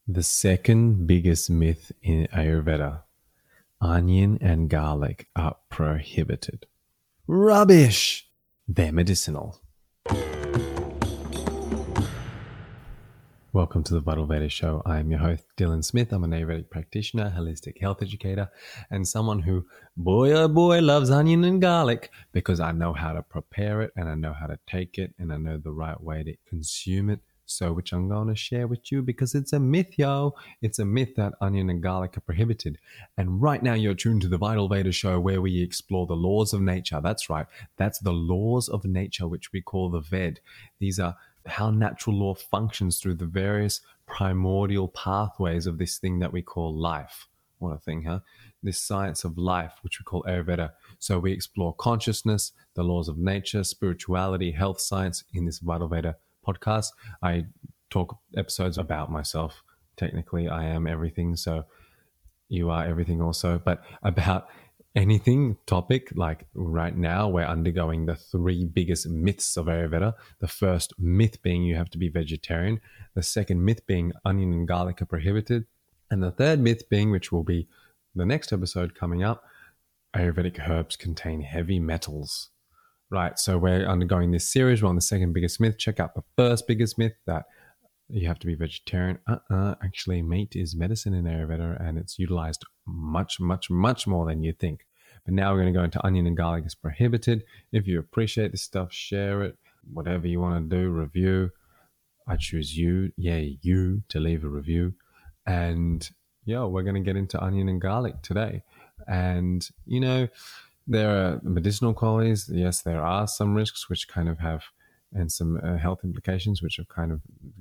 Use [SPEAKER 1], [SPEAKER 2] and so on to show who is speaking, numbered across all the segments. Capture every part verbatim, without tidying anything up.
[SPEAKER 1] The second biggest myth in Ayurveda: onion and garlic are prohibited. Rubbish! They're medicinal. Welcome to the Vital Veda Show. I am your host, Dylan Smith. I'm an Ayurvedic practitioner, holistic health educator, and someone who, boy oh boy, loves onion and garlic because I know how to prepare it and I know how to take it and I know the right way to consume it. So, which I'm going to share with you because it's a myth, yo. It's a myth that onion and garlic are prohibited. And right now, you're tuned to the Vital Veda Show where we explore the laws of nature. That's right. That's the laws of nature, which we call the Ved. These are how natural law functions through the various primordial pathways of this thing that we call life. What a thing, huh? This science of life, which we call Ayurveda. So we explore consciousness, the laws of nature, spirituality, health science in this Vital Veda podcast. I talk episodes about myself. Technically, I am everything, so you are everything also, but about anything topic. Like right now we're undergoing the three biggest myths of Ayurveda. The first myth being you have to be vegetarian, the second myth being onion and garlic are prohibited, and the third myth being, which will be the next episode coming up, Ayurvedic herbs contain heavy metals. Right, so we're undergoing this series. We're on the second biggest myth. Check out the first biggest myth, that you have to be vegetarian. Uh-uh. Actually, meat is medicine in Ayurveda and it's utilized much, much, much more than you think. But now we're going to go into onion and garlic is prohibited. If you appreciate this stuff, share it. Whatever you want to do, review. I choose you, yeah, you, to leave a review. And yeah, we're going to get into onion and garlic today. And, you know, there are medicinal qualities. Yes, there are some risks which kind of have, and some uh, health implications which have kind of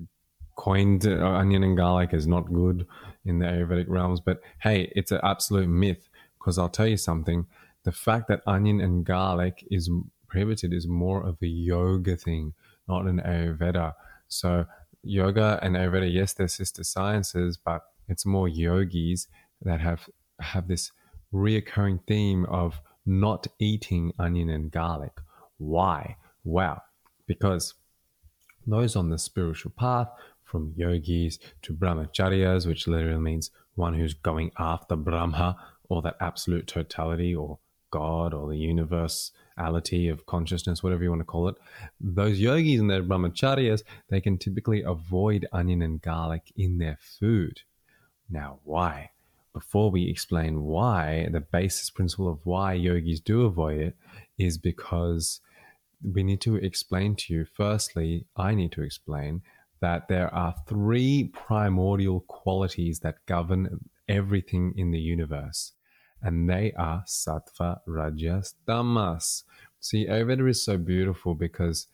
[SPEAKER 1] coined uh, onion and garlic as not good in the Ayurvedic realms. But hey, it's an absolute myth, because I'll tell you something. The fact that onion and garlic is prohibited is more of a yoga thing, not an Ayurveda. So yoga and Ayurveda, yes, they're sister sciences, but it's more yogis that have have this reoccurring theme of not eating onion and garlic. Why? Wow. Because those on the spiritual path, from yogis to brahmacharyas, which literally means one who's going after Brahma, or that absolute totality, or God, or the universality of consciousness, whatever you want to call it. Those yogis and their brahmacharyas, they can typically avoid onion and garlic in their food. Now, why? Before we explain why, the basis principle of why yogis do avoid it is because we need to explain to you, firstly, I need to explain that there are three primordial qualities that govern everything in the universe, and they are sattva, rajas, tamas. See, Ayurveda is so beautiful because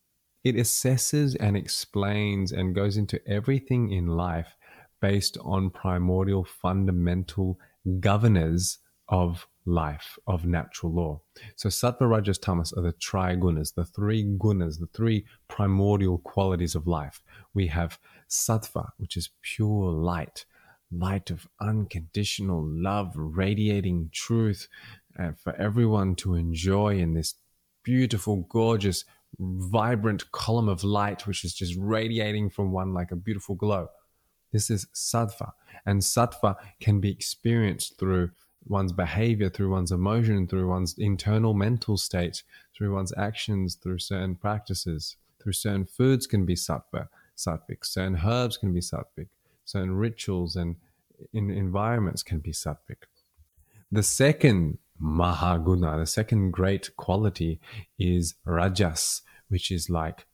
[SPEAKER 1] it assesses and explains and goes into everything in life based on primordial fundamental governors of life, of natural law. So sattva, rajas, tamas are the trigunas, the three gunas, the three primordial qualities of life. We have sattva, which is pure light, light of unconditional love, radiating truth, and for everyone to enjoy in this beautiful, gorgeous, vibrant column of light, which is just radiating from one like a beautiful glow. This is sattva. And sattva can be experienced through one's behavior, through one's emotion, through one's internal mental state, through one's actions, through certain practices, through certain foods can be sattva, sattvic, certain herbs can be sattvic, certain rituals and in environments can be sattvic. The second mahaguna, the second great quality is rajas, which is like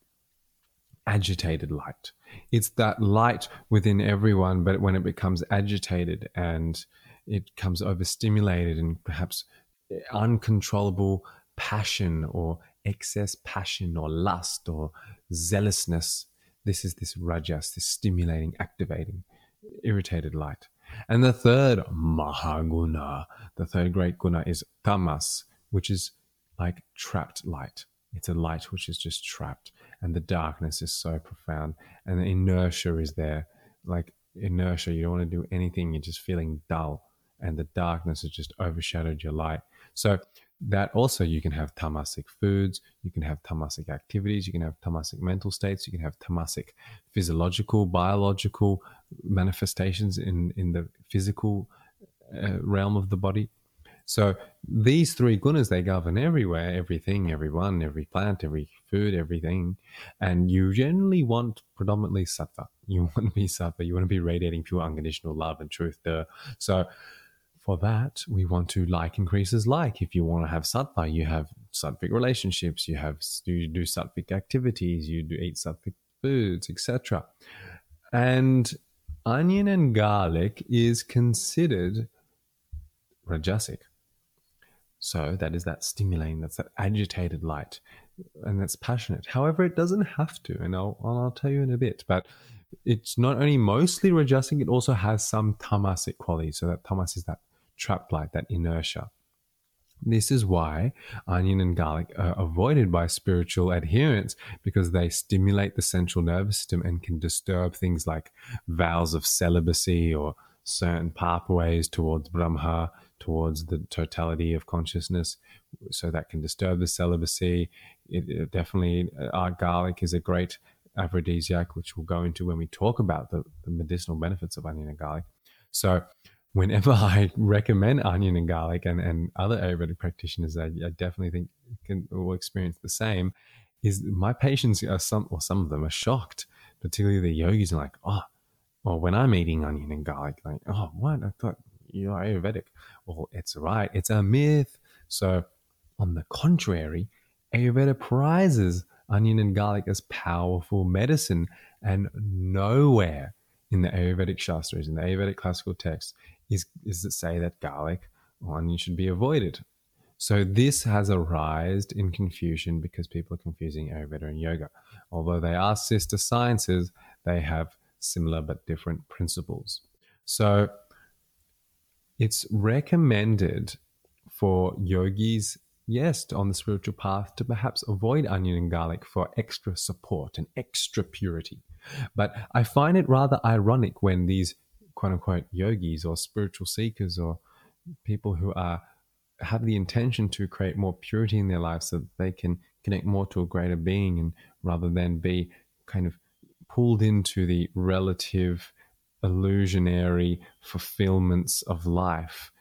[SPEAKER 1] agitated light. It's that light within everyone, but when it becomes agitated and it becomes overstimulated and perhaps uncontrollable passion or excess passion or lust or zealousness, this is this rajas, this stimulating, activating, irritated light. And the third mahaguna, the third great guna is tamas, which is like trapped light. It's a light which is just trapped, and the darkness is so profound, and the inertia is there. Like inertia, you don't want to do anything, you're just feeling dull, and the darkness has just overshadowed your light. So that also you can have tamasic foods, you can have tamasic activities, you can have tamasic mental states, you can have tamasic physiological, biological manifestations in, in the physical uh, realm of the body. So these three gunas, they govern everywhere, everything, everyone, every plant, every food, everything. And you generally want predominantly sattva. You want to be sattva. You want to be radiating pure unconditional love and truth. Duh. So for that, we want to like increases like. If you want to have sattva, you have sattvic relationships, you have you do sattvic activities, you do eat sattvic foods, et cetera. And onion and garlic is considered rajasic. So that is that stimulating, that's that agitated light, and that's passionate. However, it doesn't have to, and I'll, I'll tell you in a bit. But it's not only mostly rajasic, it also has some tamasic qualities. So that tamas is that trapped light, that inertia. This is why onion and garlic are avoided by spiritual adherents, because they stimulate the central nervous system and can disturb things like vows of celibacy or certain pathways towards Brahma, towards the totality of consciousness. So that can disturb the celibacy. It, it definitely, uh, garlic is a great aphrodisiac, which we'll go into when we talk about the, the medicinal benefits of onion and garlic. So whenever I recommend onion and garlic, and, and other Ayurvedic practitioners, I, I definitely think can will experience the same, is my patients are some, or some of them are shocked, particularly the yogis, are like, oh, well, when I'm eating onion and garlic, like, oh, what? I thought you're Ayurvedic. Well, it's right. It's a myth. So on the contrary, Ayurveda prizes onion and garlic as powerful medicine, and nowhere in the Ayurvedic Shastras, in the Ayurvedic classical texts, is, is it say that garlic or onion should be avoided. So this has arisen in confusion because people are confusing Ayurveda and yoga. Although they are sister sciences, they have similar but different principles. So it's recommended for yogis, yes, on the spiritual path, to perhaps avoid onion and garlic for extra support and extra purity. But I find it rather ironic when these quote unquote yogis or spiritual seekers or people who are have the intention to create more purity in their lives so that they can connect more to a greater being, and rather than be kind of pulled into the relative illusionary fulfillments of life,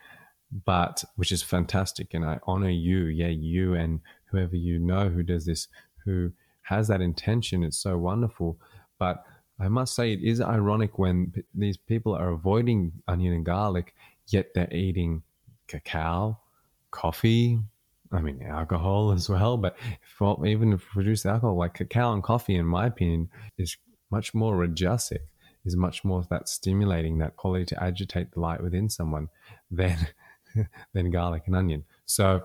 [SPEAKER 1] but which is fantastic. And I honor you, yeah, you and whoever you know who does this, who has that intention. It's so wonderful. But I must say, it is ironic when p- these people are avoiding onion and garlic, yet they're eating cacao, coffee, I mean, alcohol as well. But for, even if produced alcohol, like cacao and coffee, in my opinion, is much more rajasic, is much more that stimulating, that quality to agitate the light within someone than, than garlic and onion. So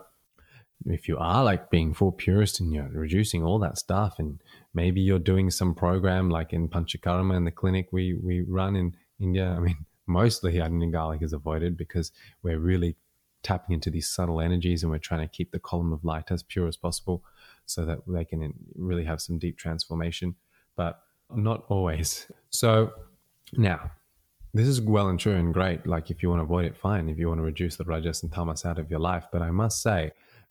[SPEAKER 1] if you are like being full purist and you're reducing all that stuff, and maybe you're doing some program like in Panchakarma in the clinic we, we run in India, I mean, mostly onion and garlic is avoided because we're really tapping into these subtle energies, and we're trying to keep the column of light as pure as possible so that they can really have some deep transformation, but not always. So now, this is well and true and great. Like, if you want to avoid it, fine. If you want to reduce the rajas and tamas out of your life. But I must say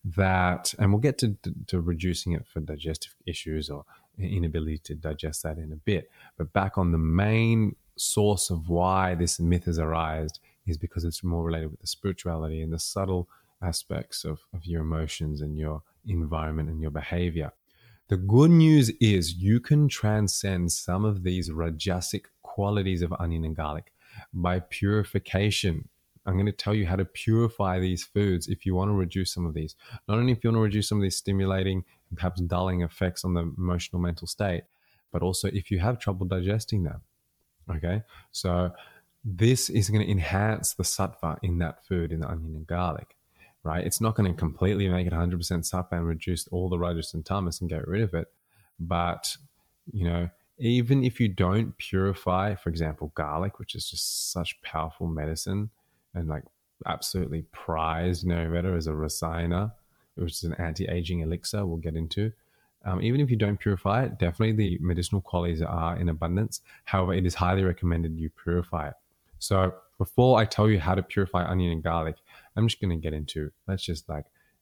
[SPEAKER 1] that, and we'll get to, to, to reducing it for digestive issues or inability to digest that in a bit. But back on the main source of why this myth has arisen is because it's more related with the spirituality and the subtle aspects of, of your emotions and your environment and your behavior. The good news is you can transcend some of these rajasic qualities of onion and garlic by purification. I'm going to tell you how to purify these foods if you want to reduce some of these. Not only if you want to reduce some of these stimulating and perhaps dulling effects on the emotional mental state, but also if you have trouble digesting them. Okay, so this is going to enhance the sattva in that food, in the onion and garlic, right? It's not going to completely make it one hundred percent sattva and reduce all the rajas and tamas and get rid of it. But, you know, even if you don't purify, for example, garlic, which is just such powerful medicine and like absolutely prized in Ayurveda as a rasayana, which is an anti-aging elixir we'll get into. Um, even if you don't purify it, definitely the medicinal qualities are in abundance. However, it is highly recommended you purify it. So before I tell you how to purify onion and garlic, I'm just going to get into, let's just like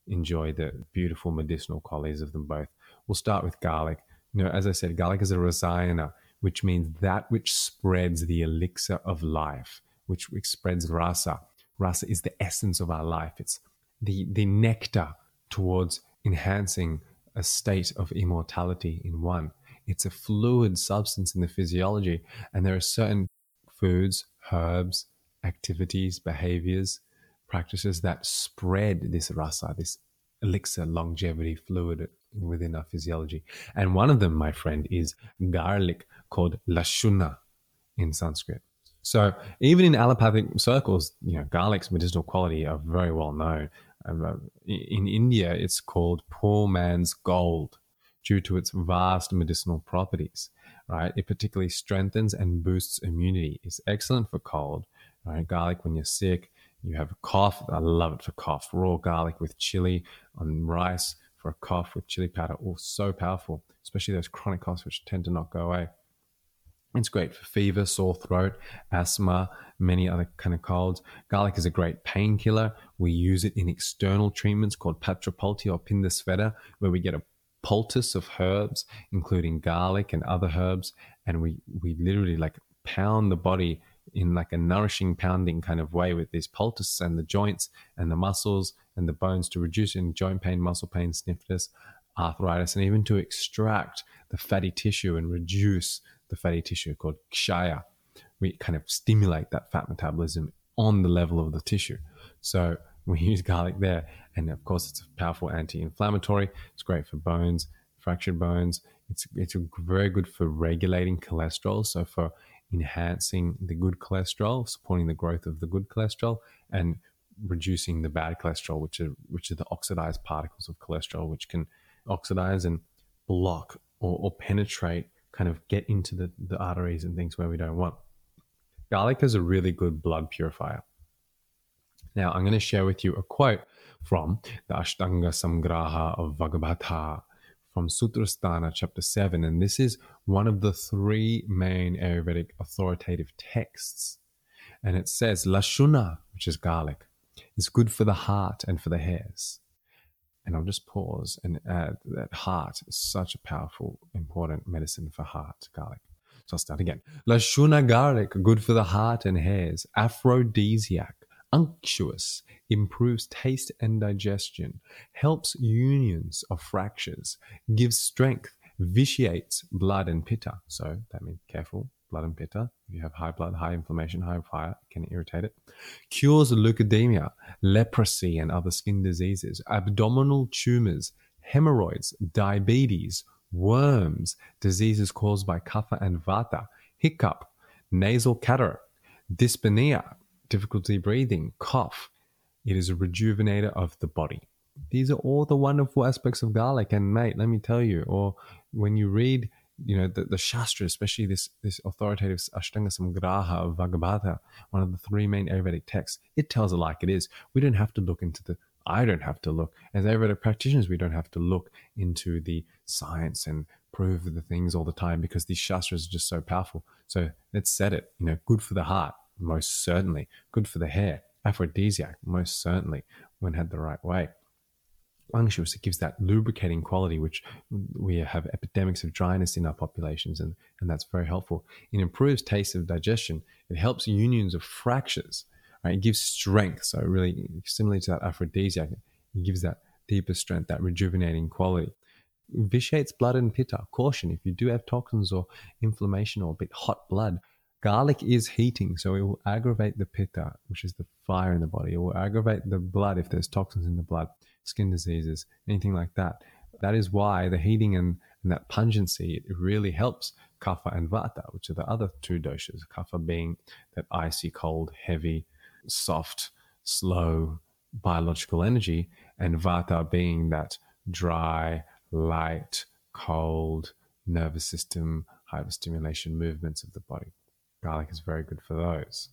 [SPEAKER 1] enjoy the beautiful medicinal qualities of them both. We'll start with garlic. You know, as I said, garlic is a rasayana, which means that which spreads the elixir of life, which, which spreads rasa. Rasa is the essence of our life. It's the, the nectar towards enhancing a state of immortality in one. It's a fluid substance in the physiology, and there are certain foods, herbs, activities, behaviors, practices that spread this rasa, this elixir, longevity fluid within our physiology. And one of them, my friend, is garlic, called lashuna in Sanskrit. So even in allopathic circles, you know, garlic's medicinal quality are very well known. Um, in India, it's called poor man's gold due to its vast medicinal properties, right? It particularly strengthens and boosts immunity. It's excellent for cold, right? Garlic when you're sick, you have a cough. I love it for cough. Raw garlic with chili on rice for a cough with chili powder. Oh, so powerful, especially those chronic coughs which tend to not go away. It's great for fever, sore throat, asthma, many other kind of colds. Garlic is a great painkiller. We use it in external treatments called patrapalti or pindasveda, where we get a poultice of herbs, including garlic and other herbs, and we we literally like pound the body in like a nourishing pounding kind of way with these poultices and the joints and the muscles and the bones to reduce in joint pain, muscle pain, stiffness, arthritis, and even to extract the fatty tissue and reduce the fatty tissue called kshaya. We kind of stimulate that fat metabolism on the level of the tissue. So we use garlic there. And of course, it's a powerful anti-inflammatory. It's great for bones, fractured bones. It's, it's very good for regulating cholesterol. So for enhancing the good cholesterol, supporting the growth of the good cholesterol, and reducing the bad cholesterol, which are, which are the oxidized particles of cholesterol, which can oxidize and block or, or penetrate, kind of get into the, the arteries and things where we don't want. Garlic is a really good blood purifier. Now, I'm going to share with you a quote from the Ashtanga Samgraha of Bhagavata from Sutrasthana chapter seven. And this is one of the three main Ayurvedic authoritative texts. And it says, Lashuna, which is garlic, is good for the heart and for the hairs. And I'll just pause and add that heart is such a powerful, important medicine for heart, garlic. So I'll start again. Lashuna garlic, good for the heart and hairs, aphrodisiac, unctuous, improves taste and digestion, helps unions of fractures, gives strength, vitiates blood and pitta. So that means careful, blood and pitta. If you have high blood, high inflammation, high fire, it can irritate it. Cures leukemia, leprosy and other skin diseases, abdominal tumors, hemorrhoids, diabetes, worms, diseases caused by kapha and vata, hiccup, nasal cataract, dyspnea, difficulty breathing, cough. It is a rejuvenator of the body. These are all the wonderful aspects of garlic. And mate, let me tell you, or when you read, you know, the, the Shastra, especially this, this authoritative Ashtanga Samgraha of Bhagavata, one of the three main Ayurvedic texts, it tells it like it is. We don't have to look into the, I don't have to look, as Ayurvedic practitioners, we don't have to look into the science and prove the things all the time, because these Shastras are just so powerful. So let's set it, you know, good for the heart, most certainly. Good for the hair, aphrodisiac, most certainly, when had the right way. Unctuous, it gives that lubricating quality, which we have epidemics of dryness in our populations, and, and that's very helpful. It improves taste of digestion. It helps unions of fractures. Right? It gives strength. So really, similar to that aphrodisiac, it gives that deeper strength, that rejuvenating quality. It vitiates blood and pitta. Caution, if you do have toxins or inflammation or a bit hot blood, garlic is heating, so it will aggravate the pitta, which is the fire in the body. It will aggravate the blood if there's toxins in the blood, skin diseases, anything like that. That is why the heating and, and that pungency, it really helps kapha and vata, which are the other two doshas. Kapha being that icy, cold, heavy, soft, slow biological energy, and vata being that dry, light, cold, nervous system, hyperstimulation movements of the body. Garlic is very good for those.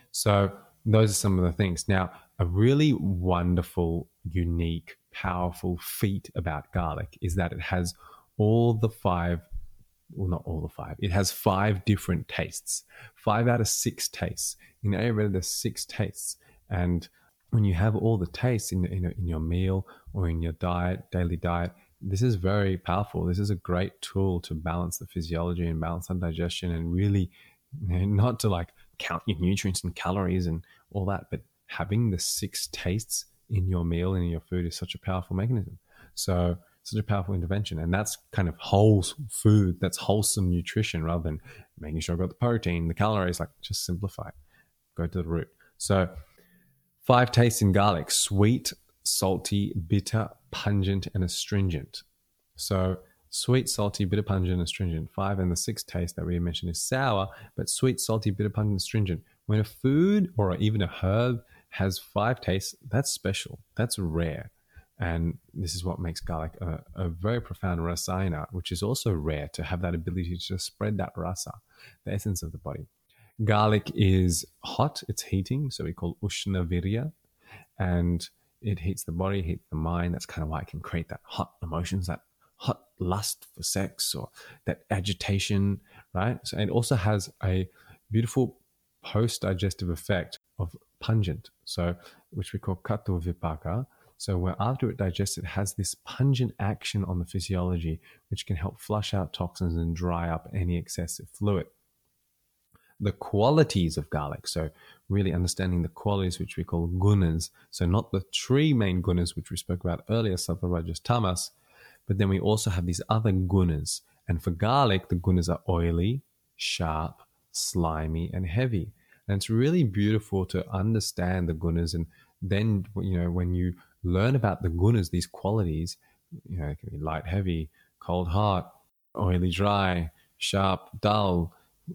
[SPEAKER 1] So those are some of the things. Now, a really wonderful, unique, powerful feat about garlic is that it has all the five, well, not all the five, it has five different tastes. Five out of six tastes. In Ayurveda, there's six tastes. And when you have all the tastes in, in, in your meal or in your diet, daily diet, this is very powerful. This is a great tool to balance the physiology and balance the digestion, and really, you know, not to like count your nutrients and calories and all that, but having the six tastes in your meal and in your food is such a powerful mechanism. So, such a powerful intervention. And that's kind of whole food, that's wholesome nutrition rather than making sure I've got the protein, the calories, like just simplify it, go to the root. So, five tastes in garlic: sweet, salty, bitter, pungent, and astringent. So sweet, salty, bitter, pungent, astringent. Five. And the sixth taste that we mentioned is sour, but sweet, salty, bitter, pungent, astringent. When a food or even a herb has five tastes, that's special. That's rare. And this is what makes garlic a, a very profound rasayana, which is also rare, to have that ability to just spread that rasa, the essence of the body. Garlic is hot, it's heating, so we call ushna virya, and it heats the body, heats the mind. That's kind of why it can create that hot emotions, that hot lust for sex, or that agitation, right? So it also has a beautiful post-digestive effect of pungent, so which we call kato vipaka. So where after it digests, it has this pungent action on the physiology, which can help flush out toxins and dry up any excessive fluid. The qualities of garlic. So really understanding the qualities, which we call gunas. So not the three main gunas, which we spoke about earlier, sattva, rajas, tamas, but then we also have these other gunas. And for garlic, the gunas are oily, sharp, slimy, and heavy. And it's really beautiful to understand the gunas. And then, you know, when you learn about the gunas, these qualities, you know, it can be light, heavy, cold, hot, oily, dry, sharp, dull,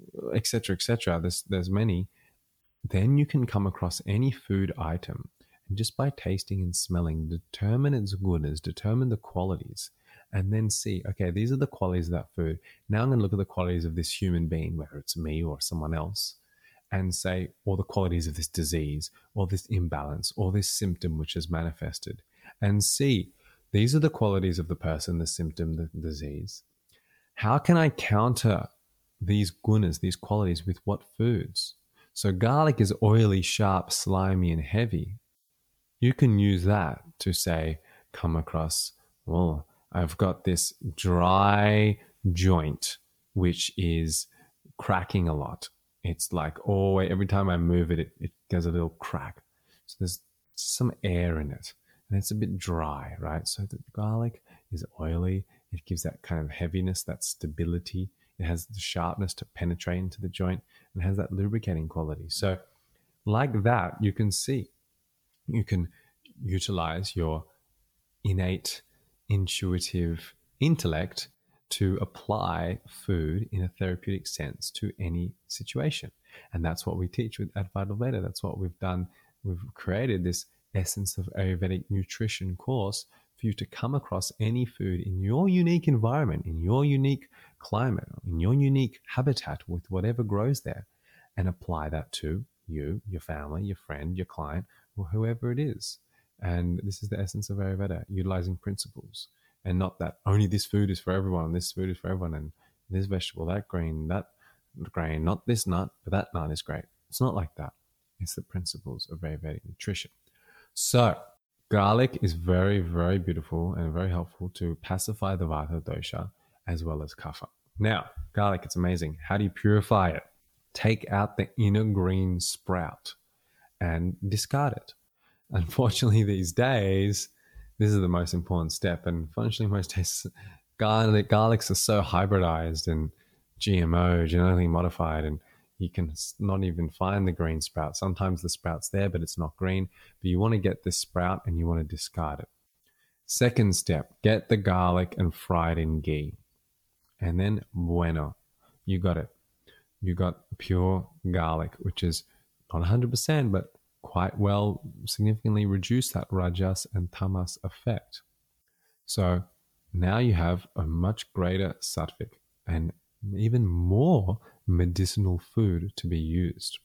[SPEAKER 1] etc, etc. There's there's many. Then you can come across any food item, and just by tasting and smelling, determine its gunas, determine the qualities, and then see, okay, these are the qualities of that food. Now I'm going to look at the qualities of this human being, whether it's me or someone else, and say, or the qualities of this disease, or this imbalance, or this symptom which is manifested, and see, these are the qualities of the person, the symptom, the disease. How can I counter these gunas, these qualities, with what foods? So garlic is oily, sharp, slimy, and heavy. You can use that to say, come across, well, I've got this dry joint, which is cracking a lot. It's like, oh, every time I move it, it, it goes a little crack. So there's some air in it, and it's a bit dry, right? So the garlic is oily. It gives that kind of heaviness, that stability. It has the sharpness to penetrate into the joint, and has that lubricating quality. So like that, you can see, you can utilize your innate, intuitive intellect to apply food in a therapeutic sense to any situation. And that's what we teach with at Vital Veda. That's what we've done. We've created this Essence of Ayurvedic Nutrition course for you to come across any food in your unique environment, in your unique climate, in your unique habitat with whatever grows there, and apply that to you, your family, your friend, your client, or whoever it is. And this is the essence of Ayurveda, utilizing principles, and not that only this food is for everyone, and this food is for everyone, and this vegetable, that grain, that grain, not this nut, but that nut is great. It's not like that. It's the principles of Ayurvedic nutrition. So garlic is very, very beautiful and very helpful to pacify the Vata dosha as well as Kapha. Now, garlic, it's amazing. How do you purify it? Take out the inner green sprout and discard it. Unfortunately, these days, this is the most important step. And unfortunately, most days, garlic, garlics are so hybridized and G M O, genetically modified, and you can not even find the green sprout. Sometimes the sprout's there, but it's not green. But you want to get this sprout and you want to discard it. Second step, get the garlic and fry it in ghee. And then bueno, you got it. You got pure garlic, which is not one hundred percent, but quite well significantly reduce that rajas and tamas effect. So now you have a much greater sattvic and even more medicinal food to be used.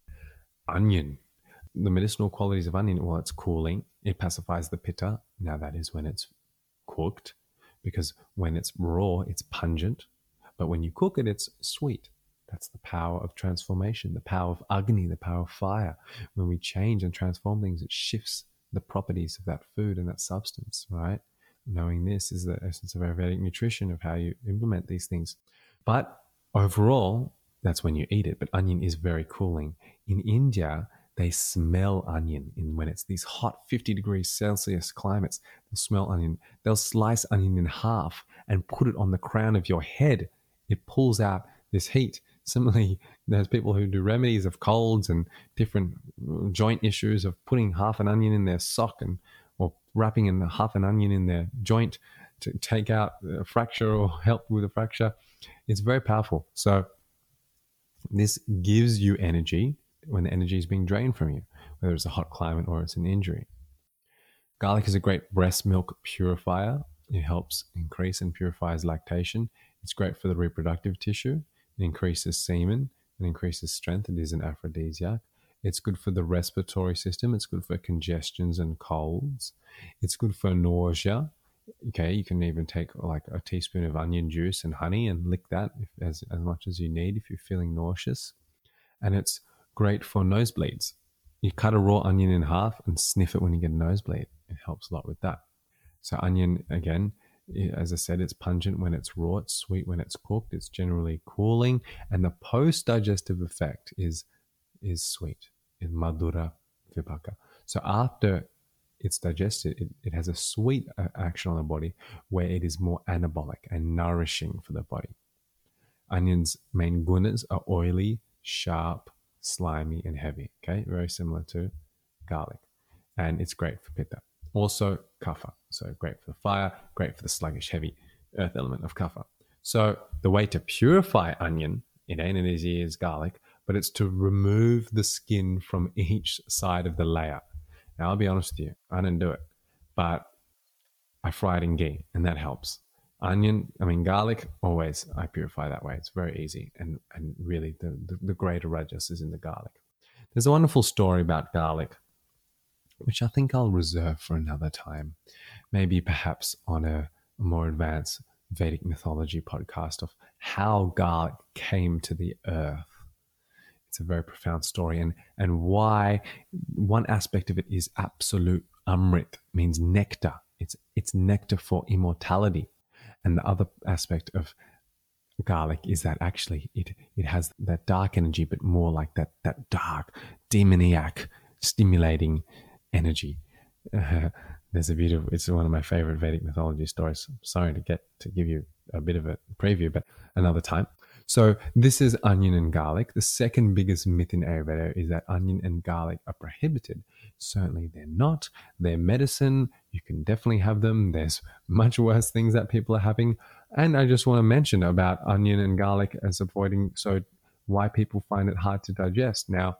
[SPEAKER 1] Onion. The medicinal qualities of onion, well, it's cooling. It pacifies the pitta. Now that is when it's cooked, because when it's raw, it's pungent. But when you cook it, it's sweet. That's the power of transformation, the power of Agni, the power of fire. When we change and transform things, it shifts the properties of that food and that substance, right? Knowing this is the essence of Ayurvedic nutrition, of how you implement these things. But overall, that's when you eat it. But onion is very cooling. In India, they smell onion in when it's these hot fifty degrees Celsius climates. They'll smell onion. They'll slice onion in half and put it on the crown of your head. It pulls out this heat. Similarly, there's people who do remedies of colds and different joint issues of putting half an onion in their sock and or wrapping in half an onion in their joint to take out a fracture or help with a fracture. It's very powerful. So this gives you energy when the energy is being drained from you, whether it's a hot climate or it's an injury. Garlic is a great breast milk purifier. It helps increase and purifies lactation. It's great for the reproductive tissue. It increases semen. It increases strength. It is an aphrodisiac. It's good for the respiratory system. It's good for congestions and colds. It's good for nausea. Okay, you can even take like a teaspoon of onion juice and honey and lick that if, as, as much as you need if you're feeling nauseous. And it's great for nosebleeds. You cut a raw onion in half and sniff it when you get a nosebleed. It helps a lot with that. So onion, again, as I said, it's pungent when it's raw. It's sweet when it's cooked. It's generally cooling. And the post-digestive effect is, is sweet. It's madhura vipaka. So after it's digested, it, it has a sweet action on the body where it is more anabolic and nourishing for the body. Onion's main gunas are oily, sharp, slimy, and heavy. Okay, very similar to garlic. And it's great for pitta. Also kapha. So great for the fire, great for the sluggish, heavy earth element of kapha. So the way to purify onion, it ain't as easy as garlic, but it's to remove the skin from each side of the layer. Now, I'll be honest with you, I didn't do it, but I fry it in ghee, and that helps. Onion, I mean, garlic, always I purify that way. It's very easy, and, and really the, the, the greater rajas is in the garlic. There's a wonderful story about garlic, which I think I'll reserve for another time, maybe perhaps on a, a more advanced Vedic mythology podcast of how garlic came to the earth. It's a very profound story, and, and why one aspect of it is absolute amrit, means nectar. It's, it's nectar for immortality. And the other aspect of garlic is that actually it, it has that dark energy, but more like that, that dark, demoniac, stimulating energy. Uh, there's a beautiful, it's one of my favorite Vedic mythology stories. I'm sorry to get to give you a bit of a preview, but another time. So this is onion and garlic. The second biggest myth in Ayurveda is that onion and garlic are prohibited. Certainly they're not. They're medicine. You can definitely have them. There's much worse things that people are having. And I just want to mention about onion and garlic as avoiding, so why people find it hard to digest. Now,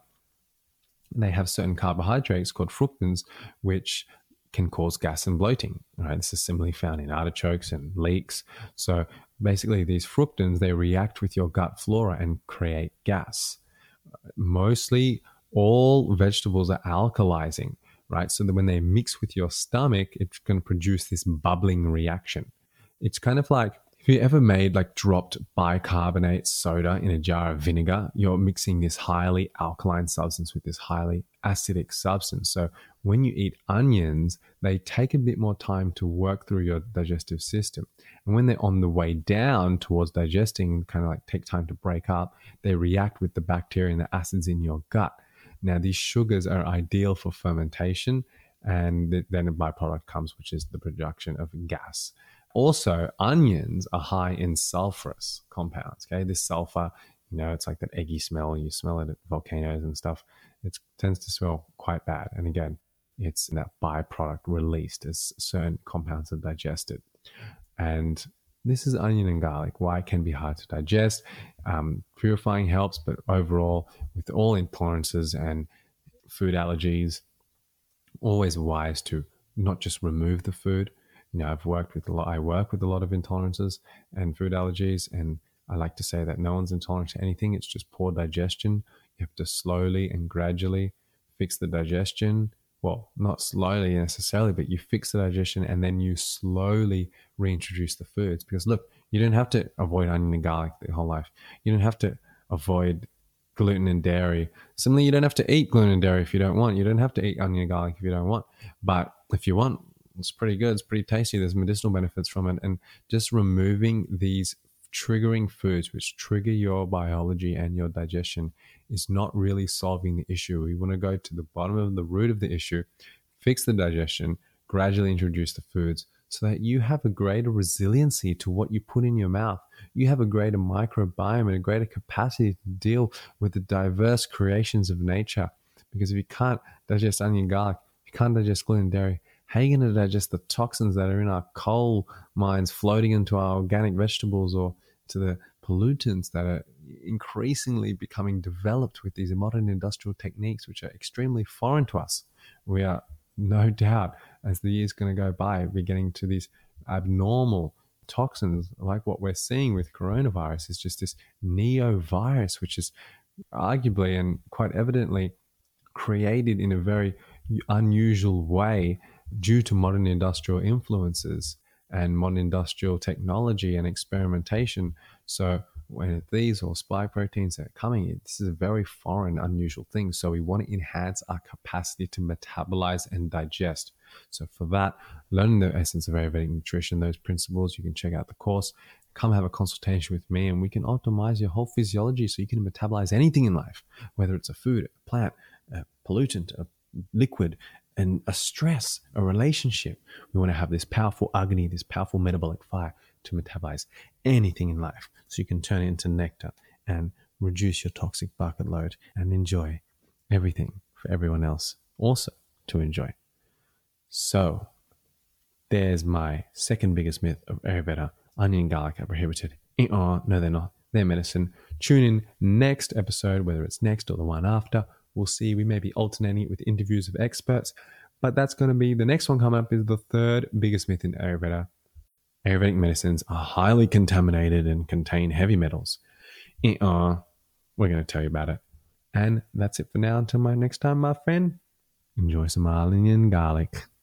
[SPEAKER 1] they have certain carbohydrates called fructans, which can cause gas and bloating. Right? This is similarly found in artichokes and leeks. So basically these fructans, they react with your gut flora and create gas. Mostly all vegetables are alkalizing, right? So that when they mix with your stomach, it's going to produce this bubbling reaction. It's kind of like, if you ever made like dropped bicarbonate soda in a jar of vinegar, you're mixing this highly alkaline substance with this highly acidic substance. So when you eat onions, they take a bit more time to work through your digestive system. And when they're on the way down towards digesting, kind of like take time to break up, they react with the bacteria and the acids in your gut. Now, these sugars are ideal for fermentation, and then a byproduct comes, which is the production of gas. Also, onions are high in sulfurous compounds. Okay, this sulfur, you know, it's like that eggy smell. You smell it at volcanoes and stuff. It tends to smell quite bad. And again, it's that byproduct released as certain compounds are digested. And this is onion and garlic. Why it can be hard to digest. Um, purifying helps, but overall, with all intolerances and food allergies, always wise to not just remove the food. You know, I've worked with a lot, I work with a lot of intolerances and food allergies, and I like to say that no one's intolerant to anything. It's just poor digestion. You have to slowly and gradually fix the digestion. Well, not slowly necessarily, but you fix the digestion and then you slowly reintroduce the foods. Because look, you don't have to avoid onion and garlic the whole life. You don't have to avoid gluten and dairy. Similarly, you don't have to eat gluten and dairy if you don't want. You don't have to eat onion and garlic if you don't want. But if you want, it's pretty good. It's pretty tasty. There's medicinal benefits from it. And just removing these triggering foods which trigger your biology and your digestion is not really solving the issue. We want to go to the bottom of the root of the issue, fix the digestion, gradually introduce the foods so that you have a greater resiliency to what you put in your mouth. You have a greater microbiome and a greater capacity to deal with the diverse creations of nature. Because if you can't digest onion garlic, if you can't digest gluten and dairy, how are you going to digest the toxins that are in our coal mines floating into our organic vegetables, or to the pollutants that are increasingly becoming developed with these modern industrial techniques, which are extremely foreign to us? We are no doubt, as the years going to go by, we're getting to these abnormal toxins like what we're seeing with coronavirus. Is just this neo virus, which is arguably and quite evidently created in a very unusual way due to modern industrial influences and modern industrial technology and experimentation. So when these or spike proteins are coming in, this is a very foreign, unusual thing. So we want to enhance our capacity to metabolize and digest. So for that, learning the essence of Ayurvedic nutrition, those principles, you can check out the course. Come have a consultation with me and we can optimize your whole physiology so you can metabolize anything in life, whether it's a food, a plant, a pollutant, a liquid, and a stress, a relationship. We want to have this powerful agni, this powerful metabolic fire to metabolize anything in life so you can turn it into nectar and reduce your toxic bucket load and enjoy everything for everyone else also to enjoy. So there's my second biggest myth of Ayurveda. Onion and garlic are prohibited. Uh-uh, no, they're not. They're medicine. Tune in next episode, whether it's next or the one after. We'll see. We may be alternating it with interviews of experts, but that's going to be the next one coming up is the third biggest myth in Ayurveda. Ayurvedic medicines are highly contaminated and contain heavy metals. Uh-uh, we're going to tell you about it. And that's it for now. Until my next time, my friend, enjoy some onion and garlic.